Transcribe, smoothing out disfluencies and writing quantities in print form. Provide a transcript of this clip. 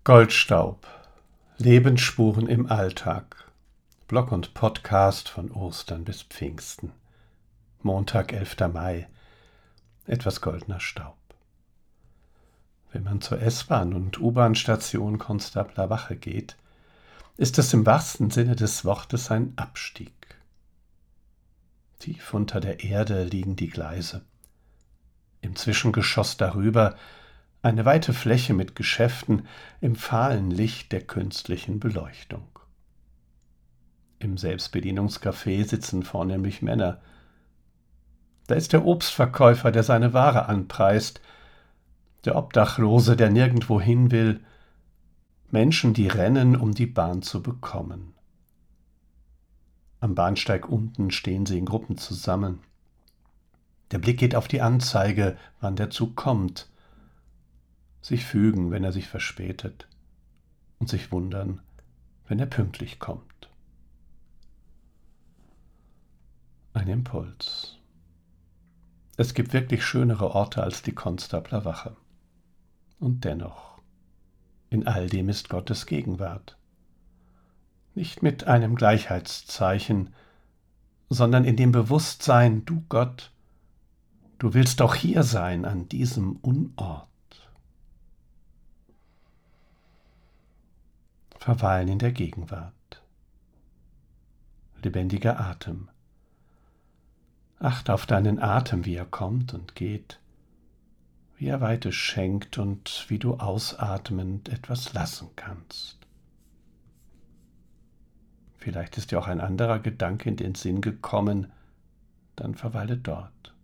Goldstaub. Lebensspuren im Alltag. Blog und Podcast von Ostern bis Pfingsten. Montag, 11. Mai. Etwas goldener Staub. Wenn man zur S-Bahn und U-Bahn-Station Konstabler Wache geht, ist es im wahrsten Sinne des Wortes ein Abstieg. Tief unter der Erde liegen die Gleise. Im Zwischengeschoss darüber eine weite Fläche mit Geschäften im fahlen Licht der künstlichen Beleuchtung. Im Selbstbedienungscafé sitzen vornehmlich Männer. Da ist der Obstverkäufer, der seine Ware anpreist, der Obdachlose, der nirgendwo hin will, Menschen, die rennen, um die Bahn zu bekommen. Am Bahnsteig unten stehen sie in Gruppen zusammen. Der Blick geht auf die Anzeige, wann der Zug kommt. Sich fügen, wenn er sich verspätet, und sich wundern, wenn er pünktlich kommt. Ein Impuls. Es gibt wirklich schönere Orte als die Konstabler Wache. Und dennoch, in all dem ist Gottes Gegenwart. Nicht mit einem Gleichheitszeichen, sondern in dem Bewusstsein, du Gott, du willst auch hier sein, an diesem Unort. Verweilen in der Gegenwart. Lebendiger Atem. Achte auf deinen Atem, wie er kommt und geht, wie er Weite schenkt und wie du ausatmend etwas lassen kannst. Vielleicht ist dir auch ein anderer Gedanke in den Sinn gekommen, dann verweile dort.